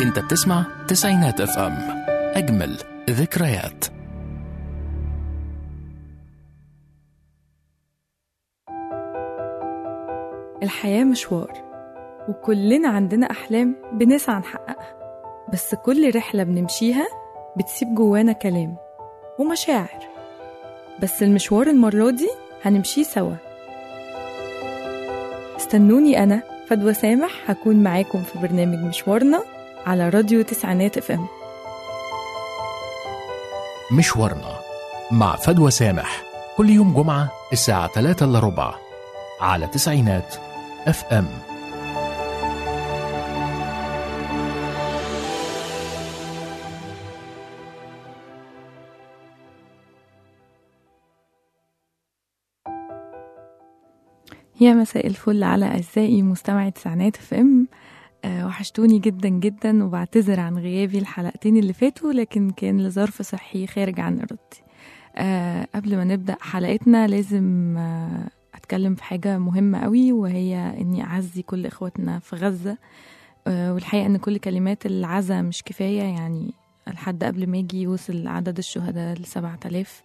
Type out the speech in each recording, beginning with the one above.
انت بتسمع تسعينات اف ام، اجمل ذكريات. الحياة مشوار، وكلنا عندنا أحلام بنسعى نحققها، بس كل رحلة بنمشيها بتسيب جوانا كلام ومشاعر. بس المشوار المرة دي هنمشيه سوا. استنوني أنا فدوى سامح، هكون معاكم في برنامج مشوارنا على راديو تسعينات اف ام. مشوارنا مع فدوى سامح كل يوم جمعة الساعة 3:15 على تسعينات اف ام. يا مساء الفل على أعزائي مستمعي تسعينات اف ام. وحشتوني جدا جدا، وبعتذر عن غيابي الحلقتين اللي فاتوا، لكن كان لظرف صحي خارج عن إرادتي. قبل ما نبدأ حلقتنا لازم أتكلم في حاجة مهمة قوي، وهي إني أعزي كل إخواتنا في غزة. والحقيقة إن كل كلمات العزا مش كفاية، يعني لحد قبل ما يجي وصل عدد الشهداء ل7,000.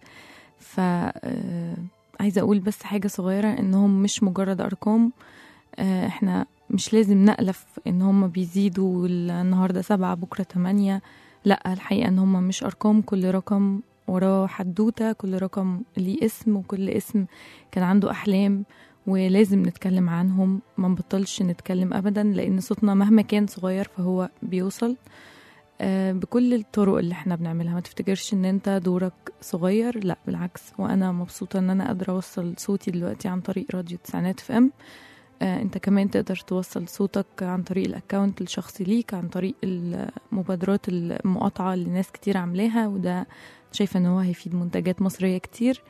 عايزة أقول بس حاجة صغيرة، إنهم مش مجرد أرقام. إحنا مش لازم نألف إن هم بيزيدوا، النهاردة 7 بكرة 8. لأ، الحقيقة إن هم مش أرقام، كل رقم وراه حدوتة، كل رقم ليه اسم، وكل اسم كان عنده أحلام، ولازم نتكلم عنهم. ما نبطلش نتكلم أبدا، لأن صوتنا مهما كان صغير فهو بيوصل بكل الطرق اللي احنا بنعملها. ما تفتكرش ان انت دورك صغير، لا بالعكس. وانا مبسوطة ان انا قادرة اوصل صوتي دلوقتي عن طريق راديو تسعينات اف ام. انت كمان تقدر توصل صوتك عن طريق الاكاونت الشخصي ليك، عن طريق المبادرات المقاطعة اللي ناس كتير عاملاها، وده شايفة ان هو هيفيد منتجات مصرية كتير.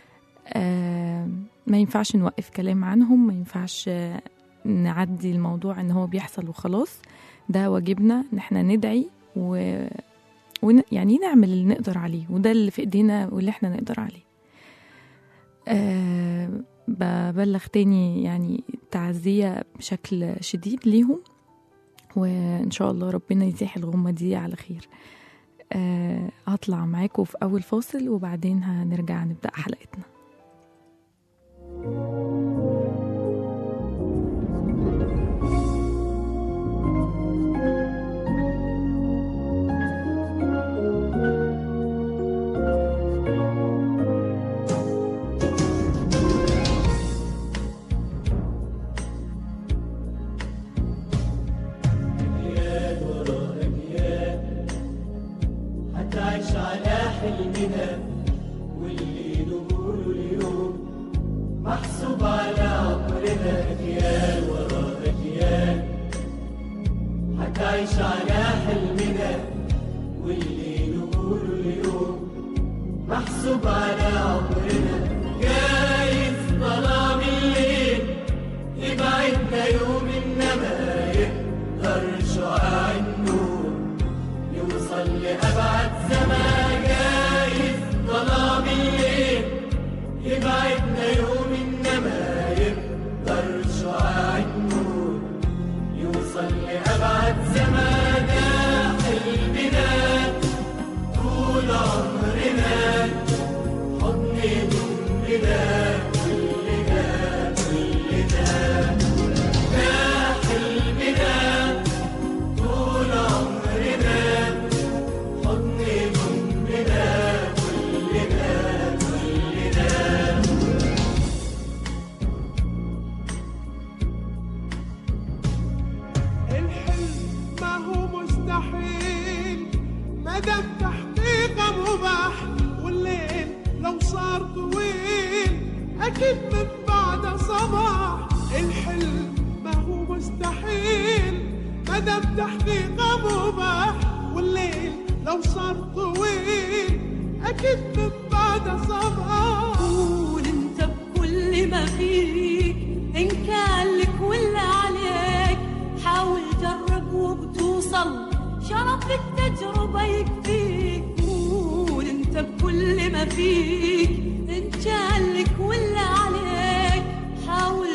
ما ينفعش نوقف كلام عنهم، ما ينفعش نعدي الموضوع ان هو بيحصل وخلاص. ده واجبنا ان احنا ندعي يعني نعمل اللي نقدر عليه، وده اللي في ايدينا واللي احنا نقدر عليه. ببلغ تاني يعني تعزية بشكل شديد ليهم، وإن شاء الله ربنا يزيح الغمة دي على خير. هطلع معاكم في أول فاصل، وبعدين هنرجع نبدأ حلقتنا.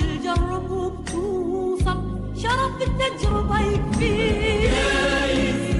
شرف التجربة يكفيك.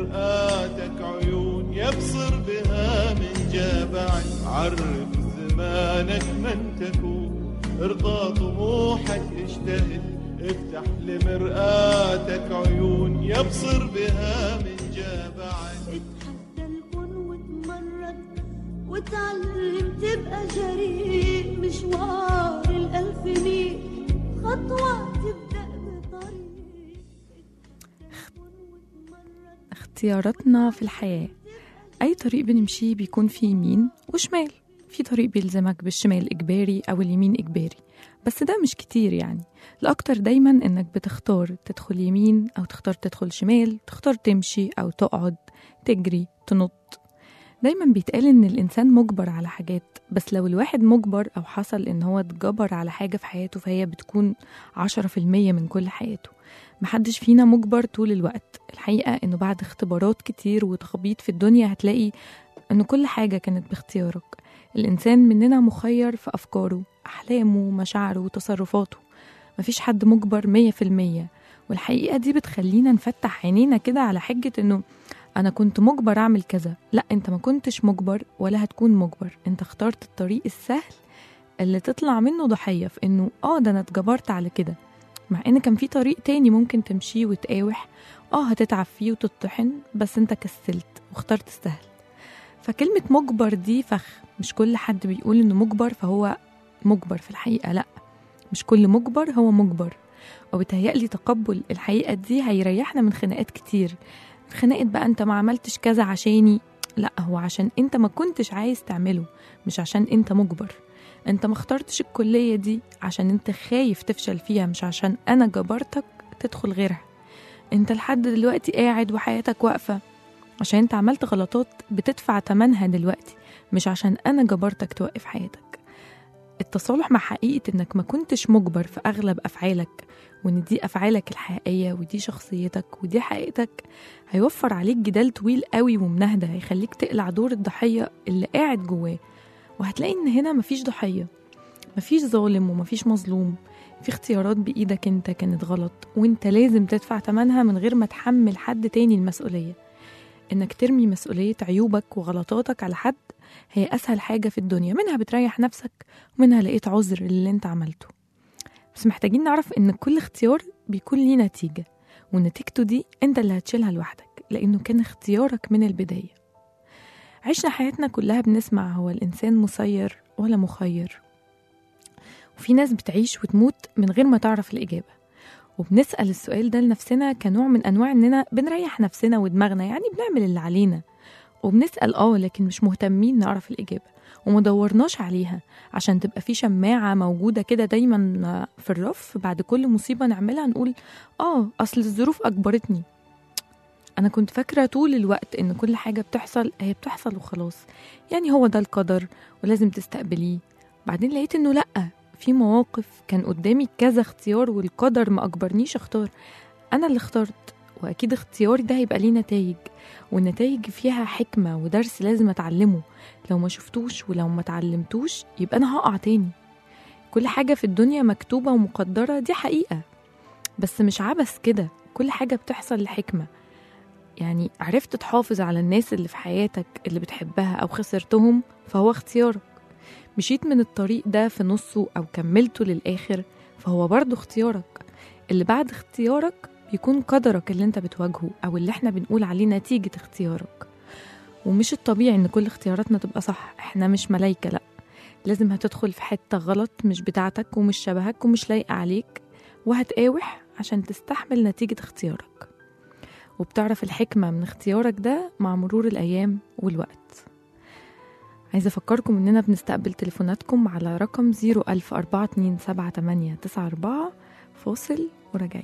مرآتك عيون يبصر بها من جابعك. عرف زمانك من تكون، ارضى طموحك اجتهد، افتح لمرآتك عيون يبصر بها من جابعك. اتحدى الكون وتمرد وتعلم تبقى جريء، مشوار الألف ميل خطوة تبدأ بطريق. اختياراتنا في الحياة، أي طريق بنمشيه بيكون فيه يمين وشمال. في طريق بيلزمك بالشمال إجباري أو اليمين إجباري، بس ده مش كتير يعني. الأكتر دايما إنك بتختار تدخل يمين أو تختار تدخل شمال، تختار تمشي أو تقعد، تجري، تنط. دايما بيتقال إن الإنسان مجبر على حاجات، بس لو الواحد مجبر أو حصل إن هو اتجبر على حاجة في حياته فهي بتكون 10% من كل حياته. محدش فينا مجبر طول الوقت. الحقيقة إنه بعد اختبارات كتير وتخبيط في الدنيا هتلاقي إنه كل حاجة كانت باختيارك. الإنسان مننا مخير في أفكاره، أحلامه، مشاعره وتصرفاته. مفيش حد مجبر 100%. والحقيقة دي بتخلينا نفتح عينينا كده على حجة إنه أنا كنت مجبر أعمل كذا. لا، أنت ما كنتش مجبر ولا هتكون مجبر. أنت اخترت الطريق السهل اللي تطلع منه ضحية في إنه ده أنا اتجبرت على كده، مع إن كان في طريق تاني ممكن تمشيه وتقاوح. هتتعب فيه وتطحن، بس أنت كسلت واخترت السهل. فكلمة مجبر دي فخ. مش كل حد بيقول إنه مجبر فهو مجبر في الحقيقة. لا، مش كل مجبر هو مجبر. وبتهيألي تقبل الحقيقة دي هيريحنا من خناقات كتير. خناقة بقى أنت ما عملتش كذا عشاني، لا، هو عشان أنت ما كنتش عايز تعمله، مش عشان أنت مجبر. أنت ما اخترتش الكلية دي عشان أنت خايف تفشل فيها، مش عشان أنا جبرتك تدخل غيرها. أنت لحد دلوقتي قاعد وحياتك واقفة عشان أنت عملت غلطات بتدفع تمنها دلوقتي، مش عشان أنا جبرتك توقف حياتك. التصالح مع حقيقة إنك ما كنتش مجبر في أغلب أفعالك، وإن دي أفعالك الحقيقية ودي شخصيتك ودي حقيقتك، هيوفر عليك جدال طويل قوي ومنهدة، هيخليك تقلع دور الضحية اللي قاعد جواه. وهتلاقي إن هنا مفيش ضحية، مفيش ظالم ومفيش مظلوم. في اختيارات بإيدك أنت كانت غلط، وإنت لازم تدفع تمنها من غير ما تحمل حد تاني المسؤولية. إنك ترمي مسؤولية عيوبك وغلطاتك على حد هي أسهل حاجة في الدنيا. منها بتريح نفسك ومنها لقيت عذر اللي انت عملته. بس محتاجين نعرف إن كل اختيار بيكون ليه نتيجة، ونتيجته دي انت اللي هتشيلها لوحدك، لأنه كان اختيارك من البداية. عشنا حياتنا كلها بنسمع هو الإنسان مسير ولا مخير، وفي ناس بتعيش وتموت من غير ما تعرف الإجابة. وبنسأل السؤال ده لنفسنا كنوع من أنواع إننا بنريح نفسنا ودماغنا، يعني بنعمل اللي علينا. وبنسأل لكن مش مهتمين نعرف الإجابة، ومدورناش عليها عشان تبقى في شماعة موجودة كده دايما في الرف. بعد كل مصيبة نعملها نقول أصل الظروف أجبرتني. أنا كنت فاكرة طول الوقت إن كل حاجة بتحصل هي بتحصل وخلاص، يعني هو ده القدر ولازم تستقبليه. بعدين لقيت إنه لأ، في مواقف كان قدامي كذا اختيار والقدر ما أجبرنيش اختار. أنا اللي اخترت، وأكيد اختياري ده هيبقى ليه نتائج، والنتائج فيها حكمة ودرس لازم أتعلمه. لو ما شفتوش ولو ما تعلمتوش يبقى أنا هقع تاني. كل حاجة في الدنيا مكتوبة ومقدرة، دي حقيقة، بس مش عبث كده. كل حاجة بتحصل لحكمة. يعني عرفت تحافظ على الناس اللي في حياتك اللي بتحبها أو خسرتهم فهو اختيارك. مشيت من الطريق ده في نصه أو كملته للآخر فهو برضو اختيارك. اللي بعد اختيارك بيكون قدرك اللي انت بتواجهه، أو اللي احنا بنقول عليه نتيجة اختيارك. ومش الطبيعي ان كل اختياراتنا تبقى صح، احنا مش ملايكة، لأ. لازم هتدخل في حتة غلط مش بتاعتك ومش شبهك ومش لايقة عليك، وهتقاوح عشان تستحمل نتيجة اختيارك. وبتعرف الحكمة من اختيارك ده مع مرور الأيام والوقت. عايزة أفكركم إننا بنستقبل تليفوناتكم على رقم 014278894. فاصل وراجعين.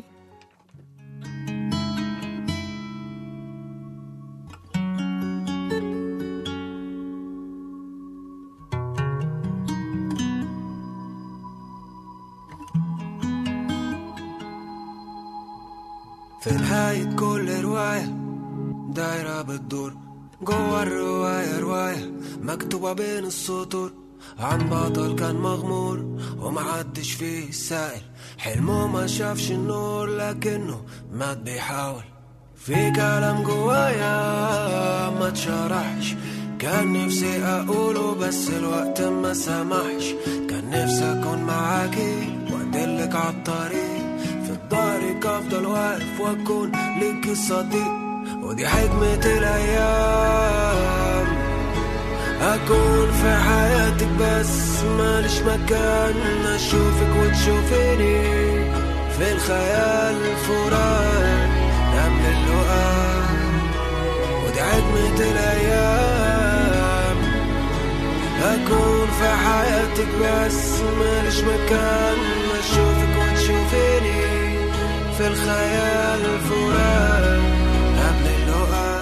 في نهاية كل رواية دايرة بتدور جوا الرواية، رواية مكتوبة بين السطور عن بطل كان مغمور ومحدش فيه سائل، حلمه ما شافش النور لكنه مات بيحاول. في كلام جوايا ما تشرحش، كان نفسي اقوله بس الوقت ما سمحش. كان نفسي اكون معاكي وادلك عالطريق، في ظهرك افضل واقف واكون ليك الصديق. ودي حكمة الايام، اكون في حياتك بس ماليش مكان، اشوفك وتشوفيني في الخيال فراق قبل اللقاء. ودي حكمة الايام، اكون في حياتك بس ماليش مكان، اشوفك وتشوفيني في الخيال فراق قبل اللقاء.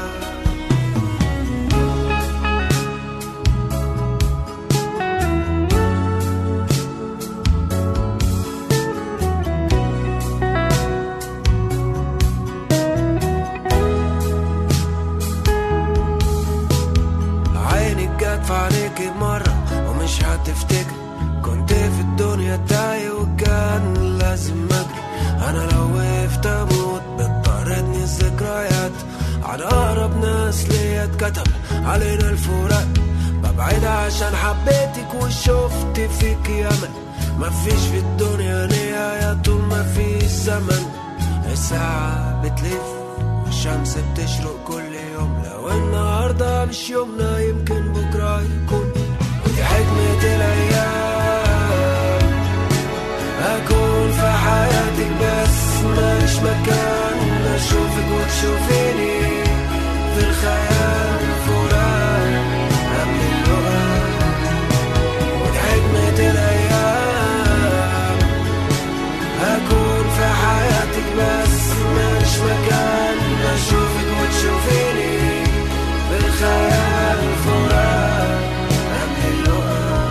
فعليكي مرة ومش هتفتكر، كنت في الدنيا تايه وكان لازم اجري. انا لو وقفت اموت بتطردني الذكريات، على اقرب ناس ليا اتكتب علينا الفراق. ببعد عشان حبيتك وشفت فيك امل، مفيش في الدنيا نهاية طول ما في زمن. الساعة بتلف والشمس بتشرق كل يوم، لو النهاردة مش يومنا يمكن بكرة يكون. ودي حكمة الأيام، أكون في حياتك بس ماليش مكان، أشوفك وتشوفيني في الخيال فراق قبل اللقاء. ودي حكمة الأيام، أكون في حياتك بس ماليش مكان، أشوفك وتشوفيني في الخيال فراق قبل اللقاء.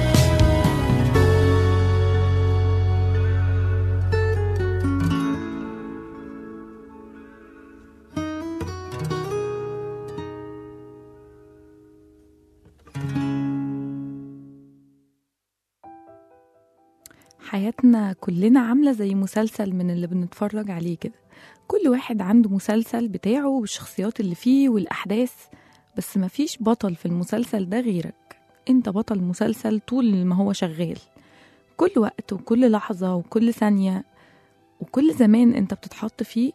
حياتنا كلنا عاملة زي مسلسل من اللي بنتفرج عليه كده، كل واحد عنده مسلسل بتاعه والشخصيات اللي فيه والأحداث، بس مفيش بطل في المسلسل ده غيرك. انت بطل مسلسل طول ما هو شغال، كل وقت وكل لحظة وكل ثانية وكل زمان انت بتتحط في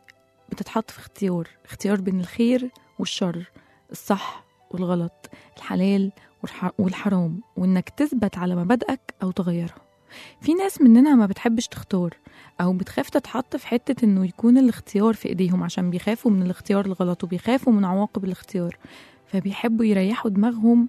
اختيار بين الخير والشر، الصح والغلط، الحلال والحرام، وانك تثبت على مبادئك او تغيرها. في ناس مننا ما بتحبش تختار او بتخاف تتحط في حتة انه يكون الاختيار في ايديهم، عشان بيخافوا من الاختيار الغلط وبيخافوا من عواقب الاختيار، فبيحبوا يريحوا دماغهم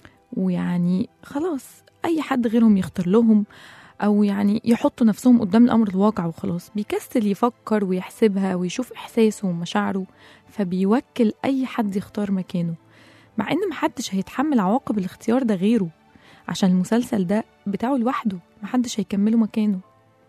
ويعني خلاص اي حد غيرهم يختار لهم، او يعني يحطوا نفسهم قدام الامر الواقع وخلاص. بيكسل يفكر ويحسبها ويشوف احساسه ومشاعره، فبيوكل اي حد يختار مكانه، مع ان محدش هيتحمل عواقب الاختيار ده غيره، عشان المسلسل ده بتاعه لوحده، محدش هيكمله مكانه.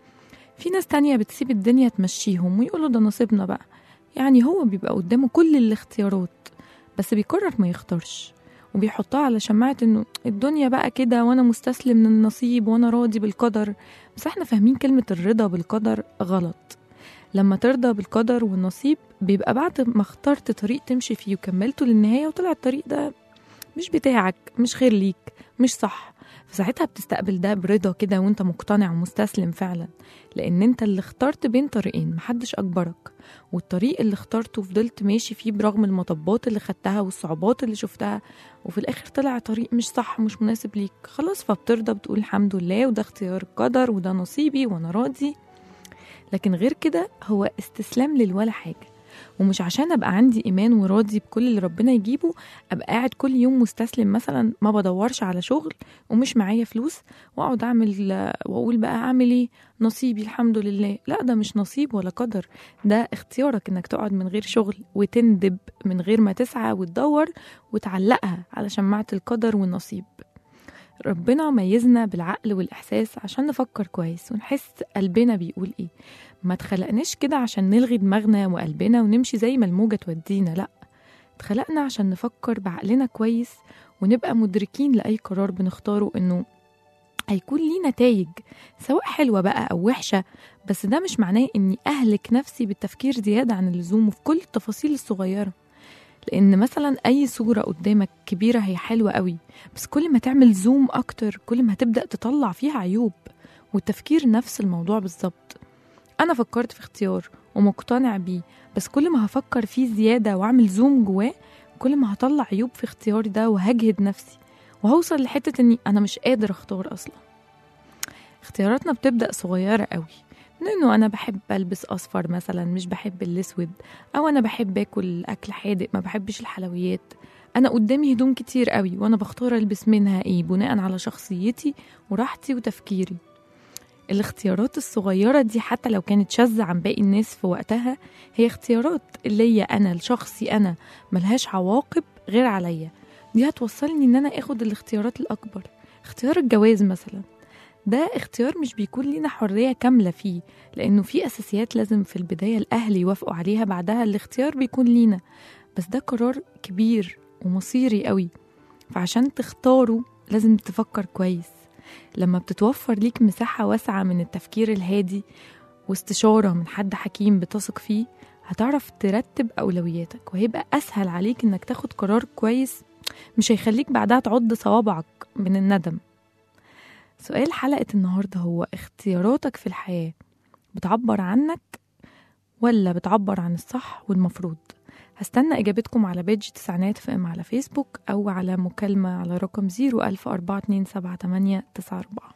في ناس تانية بتسيب الدنيا تمشيهم ويقولوا ده نصيبنا بقى، يعني هو بيبقى قدامه كل الاختيارات بس بيقرر ما يختارش، وبيحطها على شماعة انه الدنيا بقى كده وانا مستسلم من النصيب وانا راضي بالقدر. بس احنا فاهمين كلمة الرضا بالقدر غلط. لما ترضى بالقدر والنصيب بيبقى بعد ما اخترت طريق تمشي فيه وكملته للنهاية وطلع الطريق ده مش بتاعك، مش خير ليك، مش صح، فساعتها بتستقبل ده برضا كده وانت مقتنع ومستسلم فعلا، لان انت اللي اخترت بين طريقين محدش اجبرك، والطريق اللي اخترته فضلت ماشي فيه برغم المطبات اللي خدتها والصعوبات اللي شفتها، وفي الاخر طلع طريق مش صح ومش مناسب ليك، خلاص فبترضى بتقول الحمد لله وده اختيار القدر وده نصيبي وانا راضي. لكن غير كده هو استسلام للولا حاجة، ومش عشان ابقى عندي ايمان وراضي بكل اللي ربنا يجيبه ابقى قاعد كل يوم مستسلم، مثلا ما بدورش على شغل ومش معايا فلوس واقعد اعمل واقول بقى اعمل ايه نصيبي الحمد لله. لا، ده مش نصيب ولا قدر، ده اختيارك انك تقعد من غير شغل وتندب من غير ما تسعى وتدور وتعلقها على شماعة القدر والنصيب. ربنا ميزنا بالعقل والإحساس عشان نفكر كويس ونحس قلبنا بيقول إيه. ما تخلقناش كده عشان نلغي دماغنا وقلبنا ونمشي زي ما الموجة تودينا، لأ، اتخلقنا عشان نفكر بعقلنا كويس ونبقى مدركين لأي قرار بنختاره إنه هيكون ليه نتائج سواء حلوة بقى أو وحشة، بس ده مش معناه إني أهلك نفسي بالتفكير زيادة عن اللزوم وفي كل التفاصيل الصغيرة. لأن مثلا أي صورة قدامك كبيرة هي حلوة قوي، بس كل ما تعمل زوم أكتر كل ما هتبدأ تطلع فيها عيوب. والتفكير نفس الموضوع بالظبط. أنا فكرت في اختيار ومقتنع بيه، بس كل ما هفكر فيه زيادة وأعمل زوم جواه كل ما هطلع عيوب في اختياري ده وهجهد نفسي وهوصل لحتة إني أنا مش قادر أختار أصلا. اختياراتنا بتبدأ صغيرة قوي، من إنه أنا بحب ألبس أصفر مثلا مش بحب الأسود، أو أنا بحب أكل أكل حادق ما بحبش الحلويات. أنا قدامي هدوم كتير قوي وأنا بختار ألبس منها إيه بناء على شخصيتي وراحتي وتفكيري. الاختيارات الصغيرة دي حتى لو كانت شاذة عن باقي الناس في وقتها هي اختيارات اللي أنا لشخصي أنا ملهاش عواقب غير عليا. دي هتوصلني إن أنا أخد الاختيارات الأكبر. اختيار الجواز مثلا ده اختيار مش بيكون لينا حرية كاملة فيه، لأنه في أساسيات لازم في البداية الأهل يوافقوا عليها، بعدها الاختيار بيكون لينا. بس ده قرار كبير ومصيري قوي، فعشان تختاره لازم تفكر كويس. لما بتتوفر ليك مساحة واسعة من التفكير الهادي واستشارة من حد حكيم بتثق فيه، هتعرف ترتب أولوياتك وهيبقى أسهل عليك إنك تاخد قرار كويس مش هيخليك بعدها تعض صوابعك من الندم. سؤال حلقة النهاردة هو: اختياراتك في الحياة بتعبر عنك ولا بتعبر عن الصح والمفروض؟ هستنى إجابتكم على بيج تسعينات FM على فيسبوك أو على مكالمة على رقم 010427894.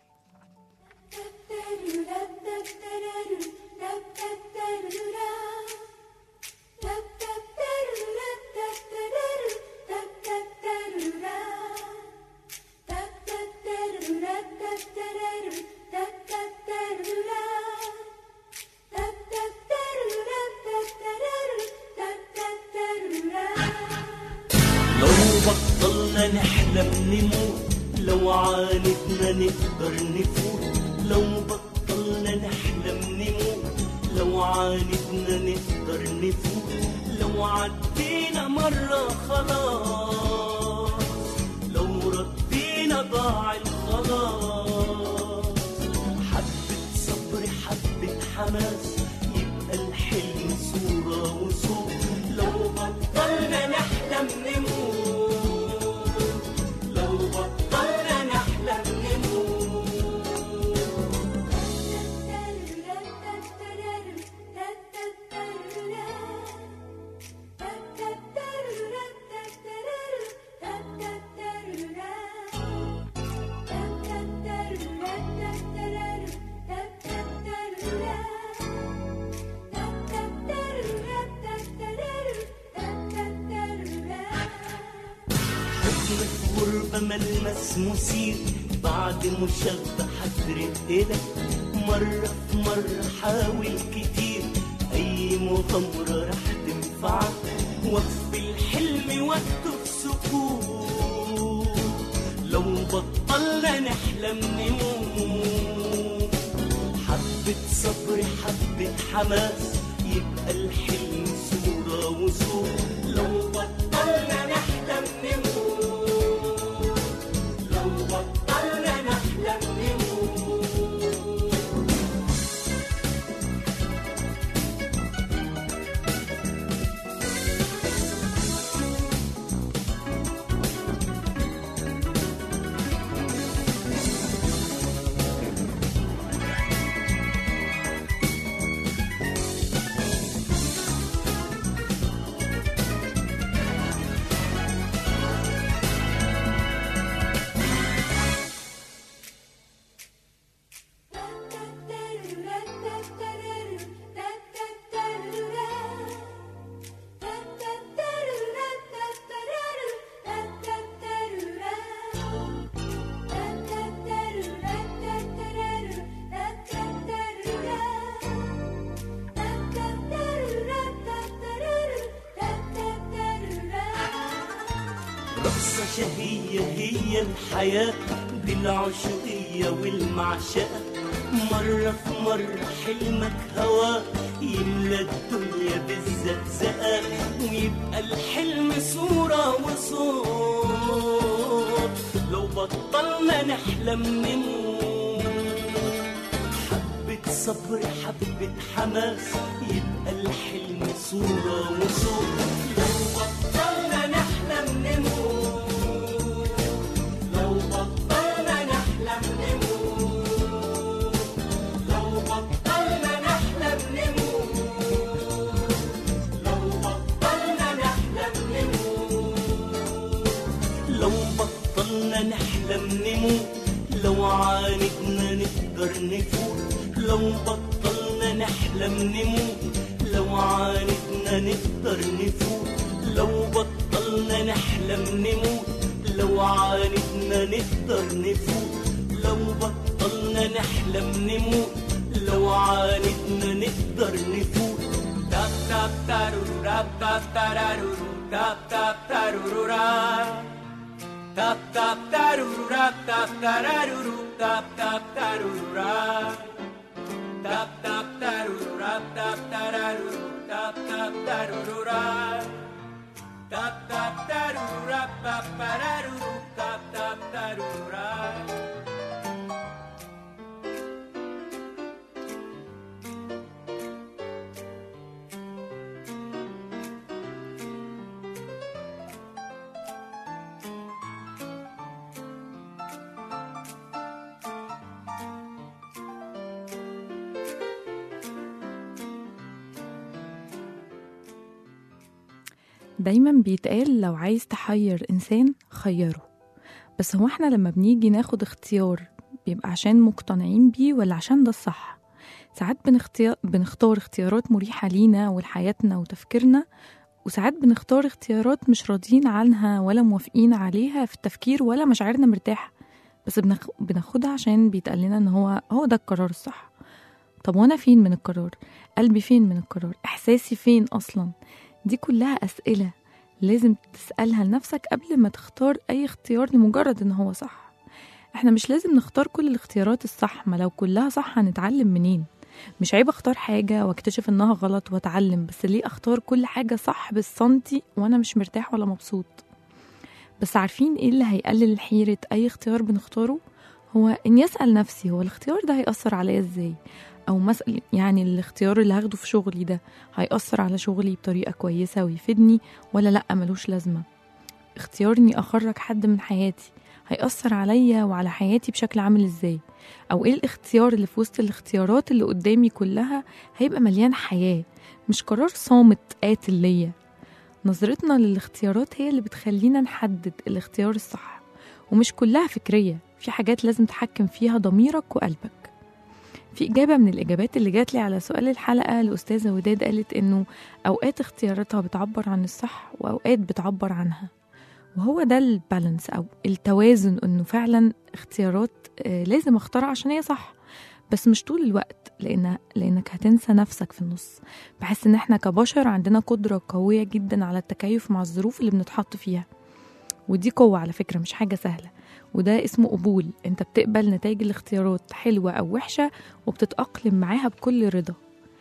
بطلنا نحلم نموت، لو عاندنا نقدر نفوت. لو بطلنا نحلم نموت، لو عاندنا نقدر نفوت. لو عدينا مرة خلاص، لو ردينا ضاع الخلاص. حبة صبر حبة حماس يبقى الحلم صورة وصوت. لو بطلنا نحلم نموت، ملمس مثير بعد مشبع ترقلك. مرة في مرة حاول كتير، أي مغامرة رح تنفعك. وقف الحلم وقته في سكوت. لو بطلنا نحلم نموت، حبة صبر حبة حماس يبقى الحلم صورة وصوت. لو بطلنا نحلم نموت، شهية هي الحياة بالعشقية والمعشقة. مرة في مرة حلمك هوا يملى الدنيا بالزقزقة، ويبقى الحلم صورة وصوت. لو بطلنا نحلم نموت، الصبر حبة حماس يبقى الحلم صورة وصوت. لو بطلنا نحلم نموت، لو بطلنا نحلم نموت، لو بطلنا نحلم نموت، لو بطلنا نحلم نموت، لو بطلنا نحلم نموت، لو عاندنا نقدر نفوت، لو بطلنا نحلم نموت، لو عاندنا نقدر نفوت، لو بطلنا نحلم نموت، لو عاندنا نقدر نفوت، لو بطلنا نحلم نموت، لو عاندنا نقدر نفوت. تاب تاب تارورو راب تاب تارارورو تاب تاب تارورو راب tap tap taruru rap tap tararuru tap tap taruru rap tap tap taruru rap tap tararuru tap tap taruru rap tap tap taruru rap tap tararuru tap tap taruru rap. دايما بيتقال لو عايز تحير إنسان خيره، بس هو احنا لما بنيجي ناخد اختيار بيبقى عشان مقتنعين بيه ولا عشان ده الصح؟ ساعات بنختار اختيارات مريحة لينا ولحياتنا وتفكيرنا، وساعات بنختار اختيارات مش راضيين عنها ولا موافقين عليها في التفكير ولا مشاعرنا مرتاحة، بس بناخدها عشان بيتقال لنا ان هو ده القرار الصح. طب وانا فين من القرار؟ قلبي فين من القرار؟ احساسي فين اصلا؟ دي كلها أسئلة لازم تسألها لنفسك قبل ما تختار أي اختيار لمجرد إن هو صح. احنا مش لازم نختار كل الاختيارات الصح، ما لو كلها صح هنتعلم منين؟ مش عيب اختار حاجة واكتشف انها غلط واتعلم، بس ليه اختار كل حاجة صح بالسنتي وانا مش مرتاح ولا مبسوط؟ بس عارفين ايه اللي هيقلل حيرة اي اختيار بنختاره؟ هو اني اسأل نفسي هو الاختيار ده هيأثر عليا ازاي؟ او مثلا يعني الاختيار اللي هاخده في شغلي ده هيأثر على شغلي بطريقة كويسة ويفيدني ولا لأ ملوش لازمة؟ اختيار اني اخرج حد من حياتي هيأثر عليا وعلى حياتي بشكل عامل ازاي؟ او ايه الاختيار اللي في وسط الاختيارات اللي قدامي كلها هيبقى مليان حياة، مش قرار صامت قاتل ليا؟ نظرتنا للاختيارات هي اللي بتخلينا نحدد الاختيار الصح، ومش كلها فكرية، في حاجات لازم تحكم فيها ضميرك وقلبك. في إجابة من الإجابات اللي جات لي على سؤال الحلقة لأستاذة وداد، قالت إنه أوقات اختياراتها بتعبر عن الصح وأوقات بتعبر عنها، وهو ده البالانس أو التوازن، إنه فعلا اختيارات لازم اختارها عشان هي صح، بس مش طول الوقت، لأنك هتنسى نفسك في النص. بحس إن احنا كبشر عندنا قدرة قوية جدا على التكيف مع الظروف اللي بنتحط فيها، ودي قوة على فكرة مش حاجة سهلة، وده اسمه قبول. انت بتقبل نتائج الاختيارات حلوة أو وحشة وبتتأقلم معاها بكل رضا.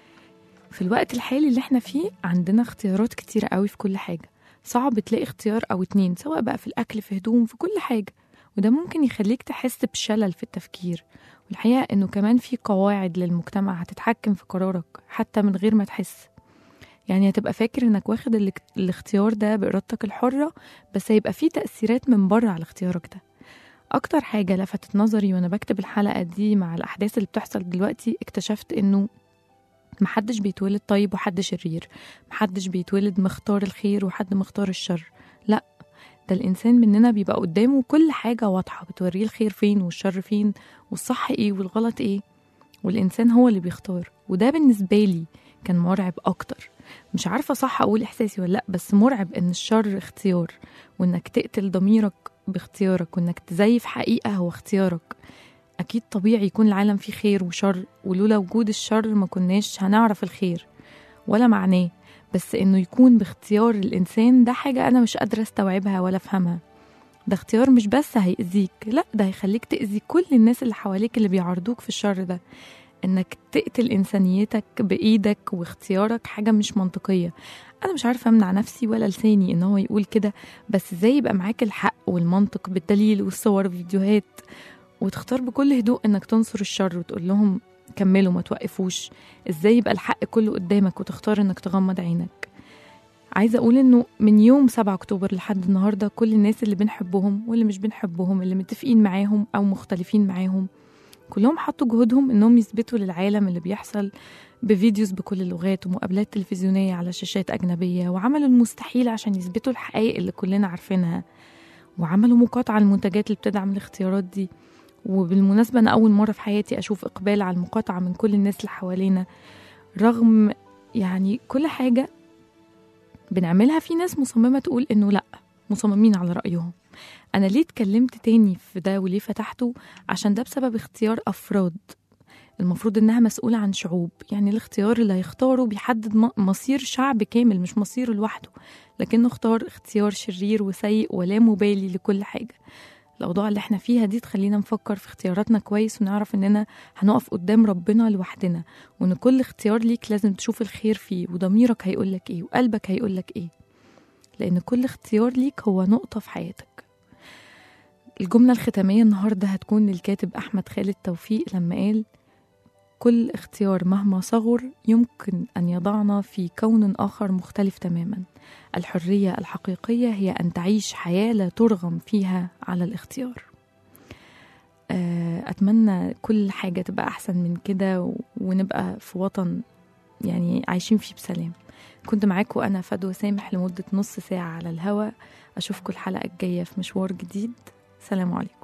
في الوقت الحالي اللي احنا فيه عندنا اختيارات كتيرة قوي في كل حاجة، صعب تلاقي اختيار أو اتنين، سواء بقى في الأكل في هدوم في كل حاجة، وده ممكن يخليك تحس بشلل في التفكير. والحقيقة انه كمان في قواعد للمجتمع هتتحكم في قرارك حتى من غير ما تحس. يعني هتبقى فاكر انك واخد الاختيار ده بإرادتك الحرة، بس هيبقى فيه تأثيرات من بره على اختيارك ده. أكتر حاجة لفتت نظري وأنا بكتب الحلقة دي مع الأحداث اللي بتحصل دلوقتي، اكتشفت إنه محدش بيتولد طيب وحد شرير، محدش بيتولد مختار الخير وحد مختار الشر، لأ، ده الإنسان مننا بيبقى قدامه كل حاجة واضحة بتوريه الخير فين والشر فين والصح إيه والغلط إيه، والإنسان هو اللي بيختار. وده بالنسبة لي كان مرعب أكتر. مش عارفة صح أقول إحساسي ولا لأ، بس مرعب إن الشر اختيار، وإنك تقتل ضميرك باختيارك، وإنك تزيف حقيقة هو اختيارك. أكيد طبيعي يكون العالم فيه خير وشر، ولولا وجود الشر ما كناش هنعرف الخير ولا معناه، بس إنه يكون باختيار الإنسان ده حاجة أنا مش قادرة استوعبها ولا أفهمها. ده اختيار مش بس هيأذيك، لأ، ده هيخليك تأذي كل الناس اللي حواليك اللي بيعارضوك في الشر ده. إنك تقتل إنسانيتك بإيدك واختيارك حاجة مش منطقية. أنا مش عارفة أمنع نفسي ولا لساني إن هو يقول كده، بس إزاي يبقى معاك الحق والمنطق بالدليل والصور والفيديوهات وتختار بكل هدوء إنك تنصر الشر وتقول لهم كملوا ما توقفوش؟ ازاي يبقى الحق كله قدامك وتختار انك تغمض عينك؟ عايزة اقول انه من يوم 7 اكتوبر لحد النهاردة كل الناس اللي بنحبهم واللي مش بنحبهم، اللي متفقين معاهم او مختلفين معاهم، كلهم حطوا جهودهم انهم يثبتوا للعالم اللي بيحصل بفيديوز بكل اللغات ومقابلات تلفزيونية على شاشات أجنبية، وعملوا المستحيل عشان يثبتوا الحقائق اللي كلنا عارفينها، وعملوا مقاطعة المنتجات اللي بتدعم الاختيارات دي. وبالمناسبة أنا أول مرة في حياتي أشوف إقبال على المقاطعة من كل الناس اللي حوالينا، رغم يعني كل حاجة بنعملها في ناس مصممة تقول إنه لأ، مصممين على رأيهم. أنا ليه اتكلمت تاني في ده وليه فتحته؟ عشان ده بسبب اختيار أفراد المفروض إنها مسؤولة عن شعوب، يعني الاختيار اللي هيختاره بيحدد مصير شعب كامل، مش مصيره لوحده، لكنه اختيار شرير وسيء ولا مبالي لكل حاجة. الأوضاع اللي احنا فيها دي تخلينا نفكر في اختياراتنا كويس، ونعرف إننا هنقف قدام ربنا لوحدنا، وإن كل اختيار ليك لازم تشوف الخير فيه، وضميرك هيقولك إيه وقلبك هيقولك إيه، لأن كل اختيار ليك هو نقطة في حياتك. الجملة الختامية النهاردة هتكون للكاتب أحمد خالد توفيق لما قال: كل اختيار مهما صغر يمكن أن يضعنا في كون آخر مختلف تماما. الحرية الحقيقية هي أن تعيش حياة لا ترغم فيها على الاختيار. أتمنى كل حاجة تبقى أحسن من كده، ونبقى في وطن يعني عايشين فيه بسلام. كنت معاكم أنا فدوى سامح لمدة نص ساعة على الهوا. أشوفكم الحلقة الجاية في مشوار جديد. سلام عليكم.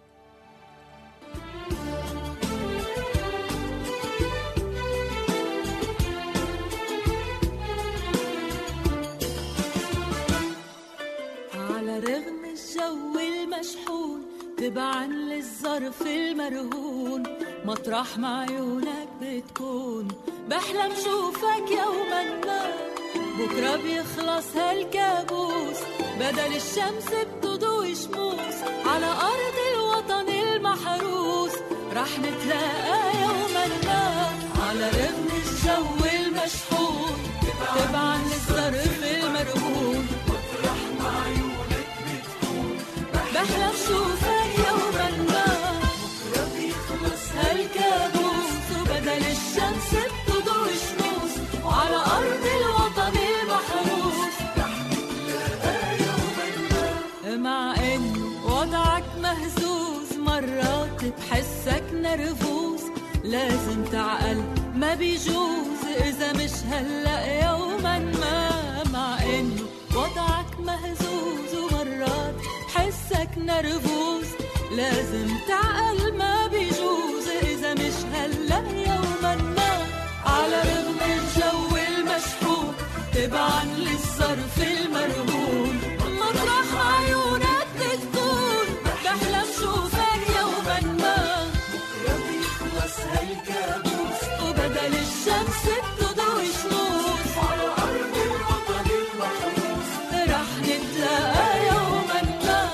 على رغم الجو المشحون تبعا للظرف المرهون، مطرح ما عيونك بتكون بحلم شوفك يوما ما. بكرة بيخلص هالكابوس، بدل الشمس بتضوي شموس، على أرض الوطن المحروس رح نتلاقى يوما ما. على رغم الجو المشحون تبعا للظرف المرهون، مطرح ما عيونك بتكون بحلم شوفك يوما ما. بكرة بيخلص هالكابوس، وبدل الشمس بتضوي شموس، وعلى أرض الوطن المحروس رح نتلاقى يوما ما. مع إنه وضعك مهزوز مرات بحسك نرفوز، لازم تعقل ما بيجوز إذا مش هلأ يوما ما. مع إنه وضعك مهزوز ومرات بحسك نرفوز، لازم تعقل ما بيجوز إذا مش هلأ يوما ما. على رغم الجو المشحون تبعا للظرف المرهون، مطرح عيونك بتكون بحلم شوفك يوما ما. بكرة بيخلص هالكابوس، وبدل الشمس بتضوي شموس، على أرض الوطن المحروس رح نتلاقى يوما ما.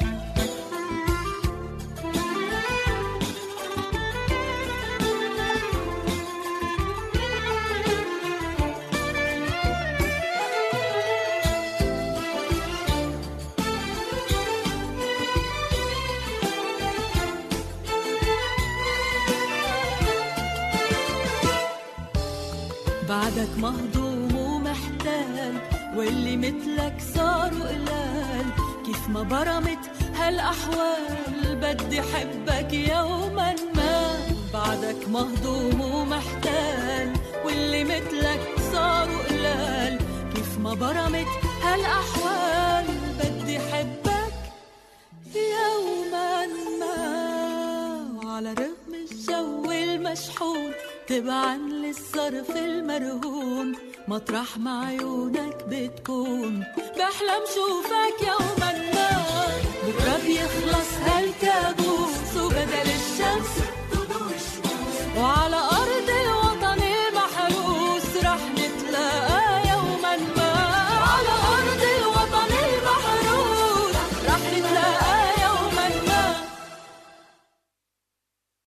بعدك مهضوم ومحتال، واللي مثلك صاروا قلال، كيف ما برمت هالأحوال بدي حبك يوما ما. بعدك مهضوم ومحتال، واللي مثلك صاروا قلال، كيف ما برمت هالأحوال بدي حبك يوما ما. وعلى رغم الجو المشحون تبعا للظرف المرهون، مطرح ما عيونك بتكون بحلم شوفك يوما ما.